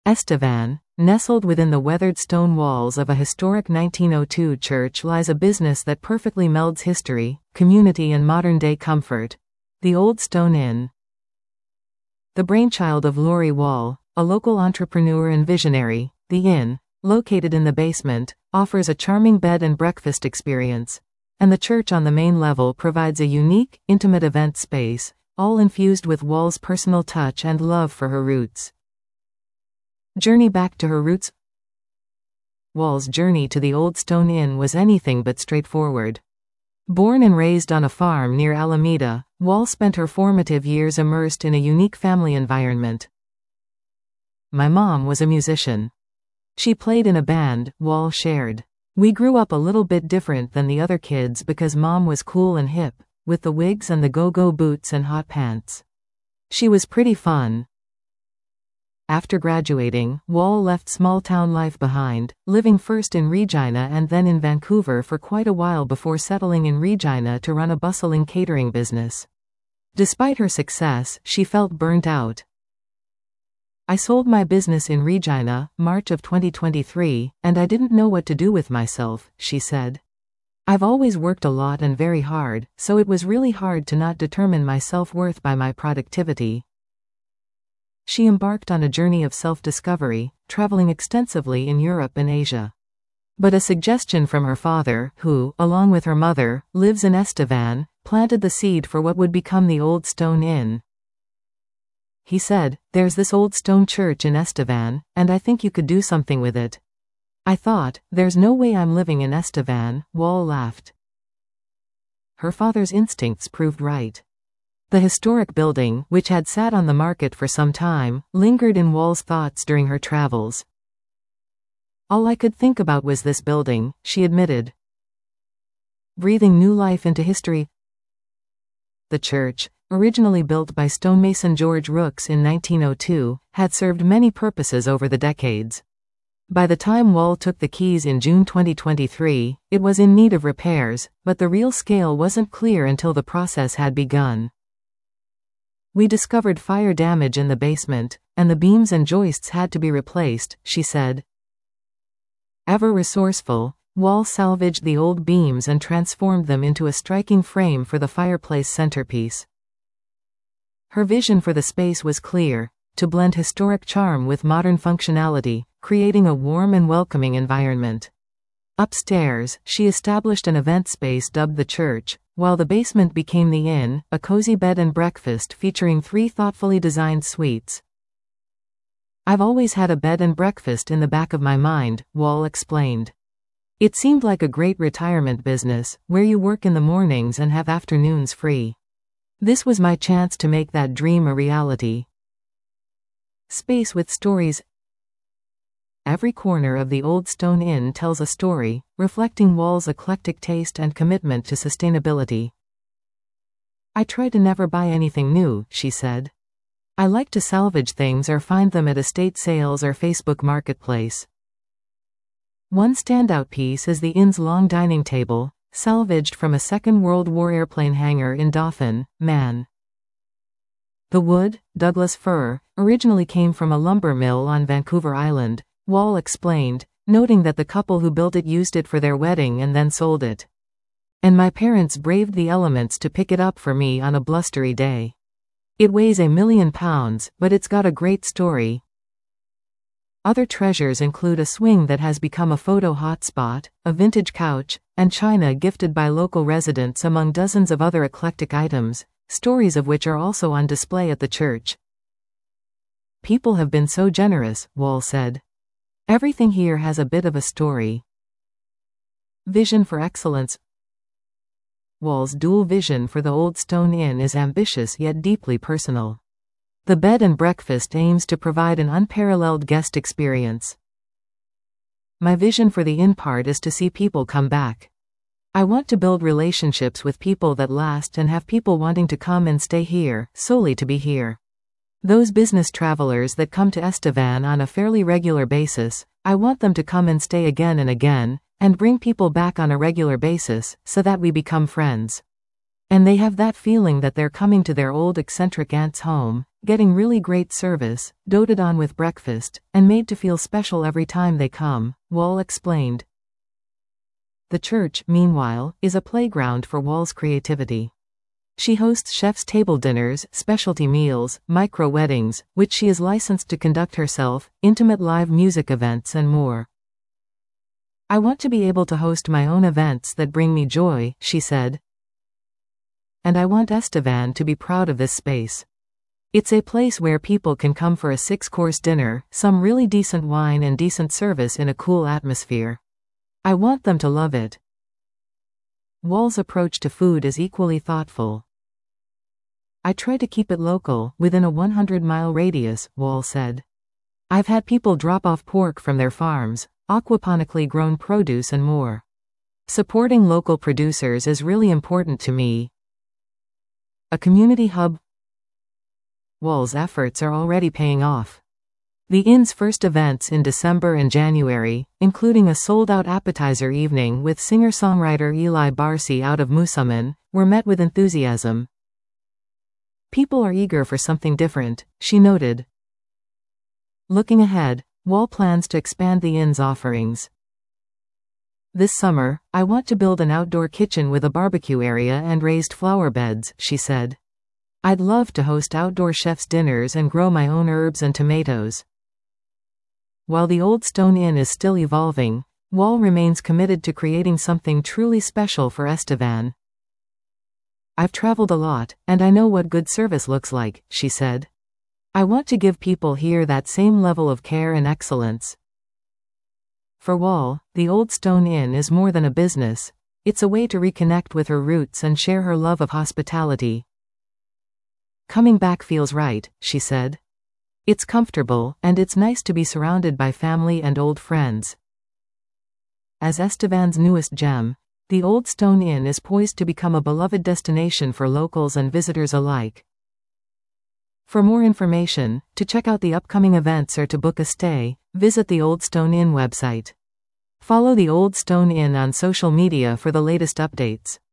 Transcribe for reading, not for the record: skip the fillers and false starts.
Estevan, nestled within the weathered stone walls of a historic 1902 church, lies a business that perfectly melds history, community and modern-day comfort. The Old Stone Inn. The brainchild of Laurie Wall, a local entrepreneur and visionary, the inn, located in the basement, offers a charming bed and breakfast experience, and the church on the main level provides a unique, intimate event space, all infused with Wall's personal touch and love for her roots. Journey back to her roots. Wall's journey to the Old Stone Inn was anything but straightforward. Born and raised on a farm near Alameda, Wall spent her formative years immersed in a unique family environment. My mom was a musician. She played in a band, Wall shared. We grew up a little bit different than the other kids because Mom was cool and hip, with the wigs and the go-go boots and hot pants. She was pretty fun. After graduating, Wall left small-town life behind, living first in Regina and then in Vancouver for quite a while before settling in Regina to run a bustling catering business. Despite her success, she felt burnt out. I sold my business in Regina, March of 2023, and I didn't know what to do with myself, she said. I've always worked a lot and very hard, so it was really hard to not determine my self-worth by my productivity. She embarked on a journey of self-discovery, traveling extensively in Europe and Asia. But a suggestion from her father, who, along with her mother, lives in Estevan, planted the seed for what would become the Old Stone Inn. He said, "There's this old stone church in Estevan, and I think you could do something with it." I thought, "There's no way I'm living in Estevan," Wall laughed. Her father's instincts proved right. The historic building, which had sat on the market for some time, lingered in Wall's thoughts during her travels. All I could think about was this building, she admitted. Breathing new life into history. The church, originally built by stonemason George Rooks in 1902, had served many purposes over the decades. By the time Wall took the keys in June 2023, it was in need of repairs, but the real scale wasn't clear until the process had begun. We discovered fire damage in the basement, and the beams and joists had to be replaced, she said. Ever resourceful, Wall salvaged the old beams and transformed them into a striking frame for the fireplace centerpiece. Her vision for the space was clear: to blend historic charm with modern functionality, creating a warm and welcoming environment. Upstairs, she established an event space dubbed the church, while the basement became the inn, a cozy bed and breakfast featuring 3 thoughtfully designed suites. I've always had a bed and breakfast in the back of my mind, Wall explained. It seemed like a great retirement business, where you work in the mornings and have afternoons free. This was my chance to make that dream a reality. Space with stories. Every corner of the Old Stone Inn tells a story, reflecting Wall's eclectic taste and commitment to sustainability. I try to never buy anything new, she said. I like to salvage things or find them at estate sales or Facebook Marketplace. One standout piece is the inn's long dining table, salvaged from a Second World War airplane hangar in Dauphin, Man. The wood, Douglas fir, originally came from a lumber mill on Vancouver Island, Wall explained, noting that the couple who built it used it for their wedding and then sold it. And my parents braved the elements to pick it up for me on a blustery day. It weighs 1 million pounds, but it's got a great story. Other treasures include a swing that has become a photo hotspot, a vintage couch, and china gifted by local residents, among dozens of other eclectic items, stories of which are also on display at the church. People have been so generous, Wall said. Everything here has a bit of a story. Vision for excellence. Wall's dual vision for the Old Stone Inn is ambitious yet deeply personal. The bed and breakfast aims to provide an unparalleled guest experience. My vision for the inn part is to see people come back. I want to build relationships with people that last and have people wanting to come and stay here, solely to be here. Those business travelers that come to Estevan on a fairly regular basis, I want them to come and stay again and again, and bring people back on a regular basis, so that we become friends. And they have that feeling that they're coming to their old eccentric aunt's home, getting really great service, doted on with breakfast, and made to feel special every time they come, Wall explained. The church, meanwhile, is a playground for Wall's creativity. She hosts chef's table dinners, specialty meals, micro-weddings, which she is licensed to conduct herself, intimate live music events and more. I want to be able to host my own events that bring me joy, she said. And I want Estevan to be proud of this space. It's a place where people can come for a 6-course dinner, some really decent wine and decent service in a cool atmosphere. I want them to love it. Wall's approach to food is equally thoughtful. I try to keep it local, within a 100-mile radius, Wall said. I've had people drop off pork from their farms, aquaponically grown produce and more. Supporting local producers is really important to me. A community hub. Wall's efforts are already paying off. The Inn's first events in December and January, including a sold-out appetizer evening with singer-songwriter Eli Barsi out of Moosomin, were met with enthusiasm. People are eager for something different, she noted. Looking ahead, Wall plans to expand the Inn's offerings. This summer, I want to build an outdoor kitchen with a barbecue area and raised flower beds, she said. I'd love to host outdoor chef's dinners and grow my own herbs and tomatoes. While the Old Stone Inn is still evolving, Wall remains committed to creating something truly special for Estevan. I've traveled a lot, and I know what good service looks like, she said. I want to give people here that same level of care and excellence. For Wall, the Old Stone Inn is more than a business. It's a way to reconnect with her roots and share her love of hospitality. Coming back feels right, she said. It's comfortable, and it's nice to be surrounded by family and old friends. As Estevan's newest gem, the Old Stone Inn is poised to become a beloved destination for locals and visitors alike. For more information, to check out the upcoming events or to book a stay, visit the Old Stone Inn website. Follow the Old Stone Inn on social media for the latest updates.